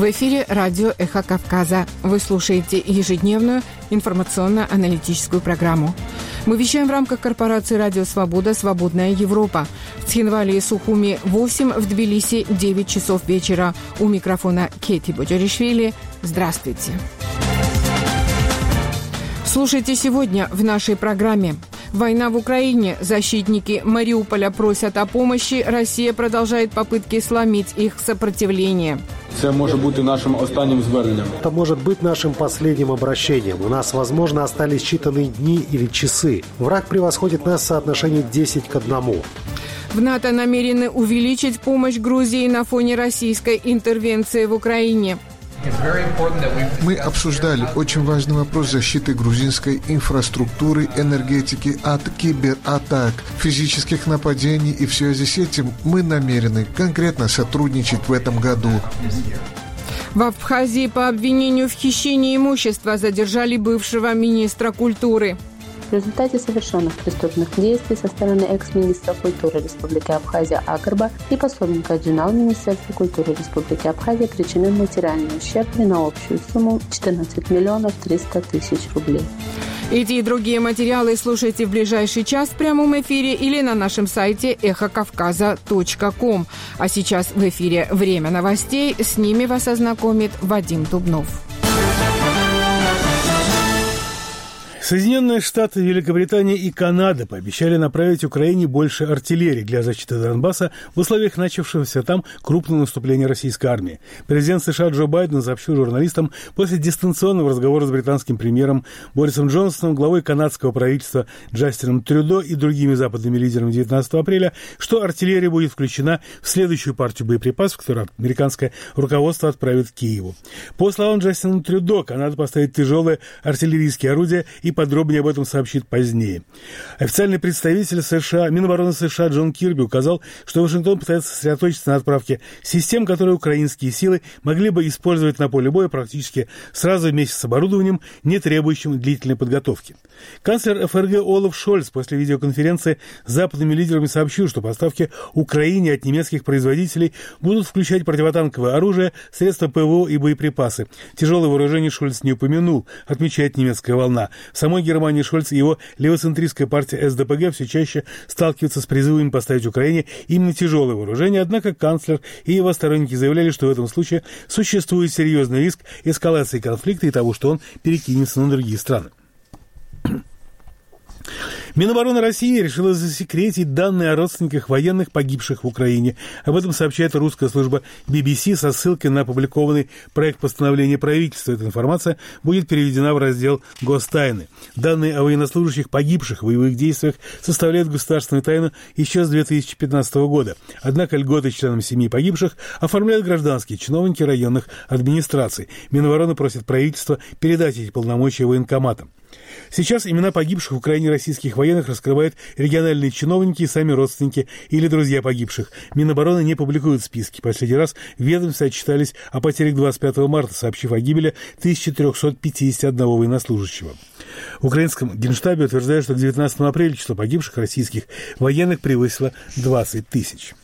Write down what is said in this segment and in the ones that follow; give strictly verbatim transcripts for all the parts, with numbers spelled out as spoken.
В эфире радио «Эхо Кавказа». Вы слушаете ежедневную информационно-аналитическую программу. Мы вещаем в рамках корпорации «Радио Свобода. Свободная Европа». В Цхинвале и Сухуми восемь, в Тбилиси девять часов вечера. У микрофона Кети Боджаришвили. Здравствуйте. Слушайте сегодня в нашей программе. Война в Украине. Защитники Мариуполя просят о помощи. Россия продолжает попытки сломить их сопротивление. Це може бути нашим останнім зверненням. Это может быть нашим последним обращением. У нас, возможно, остались считанные дни или часы. Враг превосходит нас в соотношении десять к одному. В НАТО намерены увеличить помощь Грузии на фоне российской интервенции в Украине. Мы обсуждали очень важный вопрос защиты грузинской инфраструктуры, энергетики от кибератак, физических нападений, и в связи с этим мы намерены конкретно сотрудничать в этом году. В Абхазии по обвинению в хищении имущества задержали бывшего министра культуры. В результате совершенных преступных действий со стороны экс-министра культуры Республики Абхазия Акарба и пособника Джинал Министерства культуры Республики Абхазия причинен материальный ущерб на общую сумму четырнадцать миллионов триста тысяч рублей. Эти и другие материалы слушайте в ближайший час в прямом эфире или на нашем сайте эхо кавказа точка ком. А сейчас в эфире «Время новостей». С ними вас ознакомит Вадим Дубнов. Соединенные Штаты, Великобритания и Канада пообещали направить Украине больше артиллерии для защиты Донбасса в условиях начавшегося там крупного наступления российской армии. Президент США Джо Байден сообщил журналистам после дистанционного разговора с британским премьером Борисом Джонсоном, главой канадского правительства Джастином Трюдо и другими западными лидерами девятнадцатого апреля, что артиллерия будет включена в следующую партию боеприпасов, которую американское руководство отправит к Киеву. По словам Джастина Трюдо, Канада поставит тяжелые артиллерийские орудия и подробнее об этом сообщит позднее. Официальный представитель США, Минобороны США Джон Кирби указал, что Вашингтон пытается сосредоточиться на отправке систем, которые украинские силы могли бы использовать на поле боя практически сразу вместе с оборудованием, не требующим длительной подготовки. Канцлер ФРГ Олаф Шольц после видеоконференции с западными лидерами сообщил, что поставки Украине от немецких производителей будут включать противотанковое оружие, средства ПВО и боеприпасы. Тяжелое вооружение Шольц не упомянул, отмечает немецкая волна. В самой Германии Шольц и его левоцентристская партия СДПГ все чаще сталкиваются с призывами поставить Украине именно тяжелое вооружение, однако канцлер и его сторонники заявляли, что в этом случае существует серьезный риск эскалации конфликта и того, что он перекинется на другие страны. Минобороны России решила засекретить данные о родственниках военных, погибших в Украине. Об этом сообщает русская служба би би си со ссылкой на опубликованный проект постановления правительства. Эта информация будет переведена в раздел «Гостайны». Данные о военнослужащих, погибших в боевых действиях, составляют государственную тайну еще с две тысячи пятнадцатого года. Однако льготы членам семьи погибших оформляют гражданские чиновники районных администраций. Минобороны просит правительство передать эти полномочия военкоматам. Сейчас имена погибших в Украине российских военных раскрывают региональные чиновники и сами родственники или друзья погибших. Минобороны не публикуют списки. Последний раз в ведомстве отчитались о потерях двадцать пятого марта, сообщив о гибели тысяча триста пятьдесят один военнослужащего. В украинском генштабе утверждают, что к девятнадцатому апреля число погибших российских военных превысило двадцать тысяч.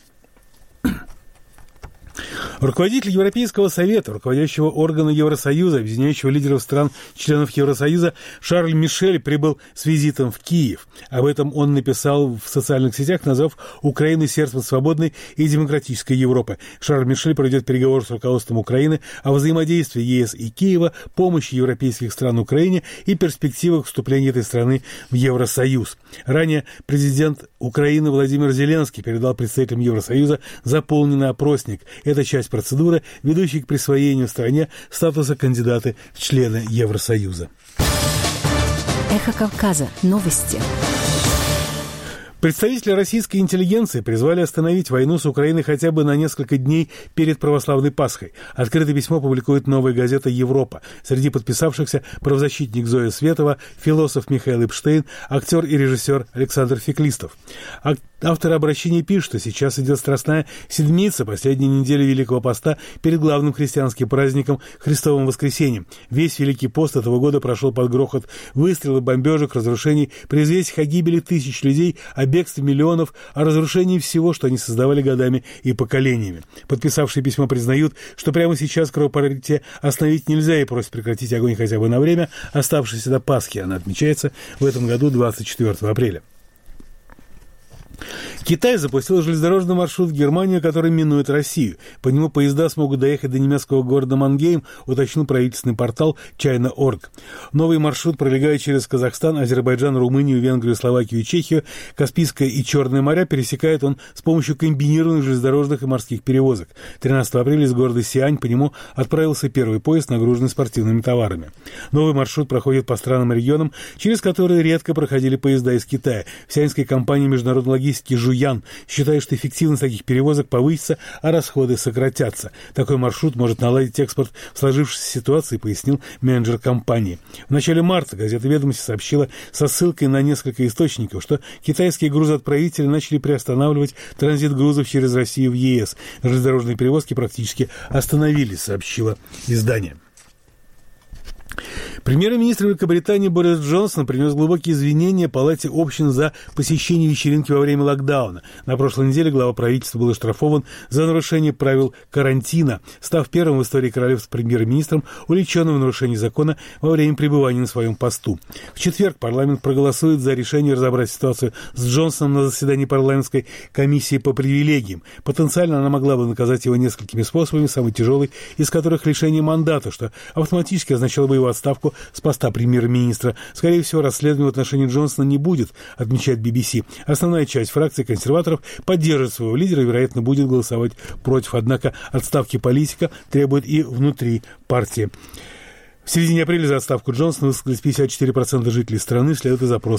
Руководитель Европейского совета, руководящего органа Евросоюза, объединяющего лидеров стран-членов Евросоюза, Шарль Мишель прибыл с визитом в Киев. Об этом он написал в социальных сетях, назвав Украину сердцем свободной и демократической Европы. Шарль Мишель проведет переговоры с руководством Украины о взаимодействии ЕС и Киева, помощи европейских стран Украине и перспективах вступления этой страны в Евросоюз. Ранее президент Украины Владимир Зеленский передал представителям Евросоюза заполненный опросник. Это часть процедуры, ведущей к присвоению стране статуса кандидата в члены Евросоюза. Эхо Кавказа. Новости. Представители российской интеллигенции призвали остановить войну с Украиной хотя бы на несколько дней перед православной Пасхой. Открытое письмо публикует новая газета «Европа». Среди подписавшихся правозащитник Зоя Светова, философ Михаил Эпштейн, актер и режиссер Александр Феклистов. Авторы обращения пишут, что сейчас идет страстная седмица, последняя неделя Великого Поста перед главным христианским праздником Христовым Воскресением. Весь Великий пост этого года прошел под грохот выстрелов, бомбежек, разрушений, при известиях о гибели тысяч людей, о бегстве миллионов, о разрушении всего, что они создавали годами и поколениями. Подписавшие письмо признают, что прямо сейчас кровопролитие остановить нельзя и просят прекратить огонь хотя бы на время, оставшееся до Пасхи. Она отмечается в этом году двадцать четвёртого апреля. Китай запустил железнодорожный маршрут в Германию, который минует Россию. По нему поезда смогут доехать до немецкого города Мангейм, уточнил правительственный портал China точка орг. Новый маршрут пролегает через Казахстан, Азербайджан, Румынию, Венгрию, Словакию и Чехию. Каспийское и Черное моря пересекает он с помощью комбинированных железнодорожных и морских перевозок. тринадцатого апреля из города Сиань по нему отправился первый поезд, нагруженный спортивными товарами. Новый маршрут проходит по странам и регионам, через которые редко проходили поезда из Китая. В сианьской компании международной логистики Жуян считает, что эффективность таких перевозок повысится, а расходы сократятся. Такой маршрут может наладить экспорт в сложившейся ситуации, пояснил менеджер компании. В начале марта газета «Ведомости» сообщила со ссылкой на несколько источников, что китайские грузоотправители начали приостанавливать транзит грузов через Россию в ЕС. Железнодорожные перевозки практически остановились, сообщило издание. Премьер-министр Великобритании Борис Джонсон принес глубокие извинения Палате общин за посещение вечеринки во время локдауна. На прошлой неделе глава правительства был оштрафован за нарушение правил карантина, став первым в истории королевства премьер-министром, увлеченным в нарушении закона во время пребывания на своем посту. В четверг парламент проголосует за решение разобрать ситуацию с Джонсоном на заседании парламентской комиссии по привилегиям. Потенциально она могла бы наказать его несколькими способами, самый тяжелый из которых лишение мандата, что автоматически означало бы его отставку с поста премьер-министра. Скорее всего, расследования в отношении Джонсона не будет, отмечает би би си. Основная часть фракции консерваторов поддержит своего лидера и, вероятно, будет голосовать против. Однако отставки политика требует и внутри партии. В середине апреля за отставку Джонсона высказались пятьдесят четыре процента жителей страны, следует и запрос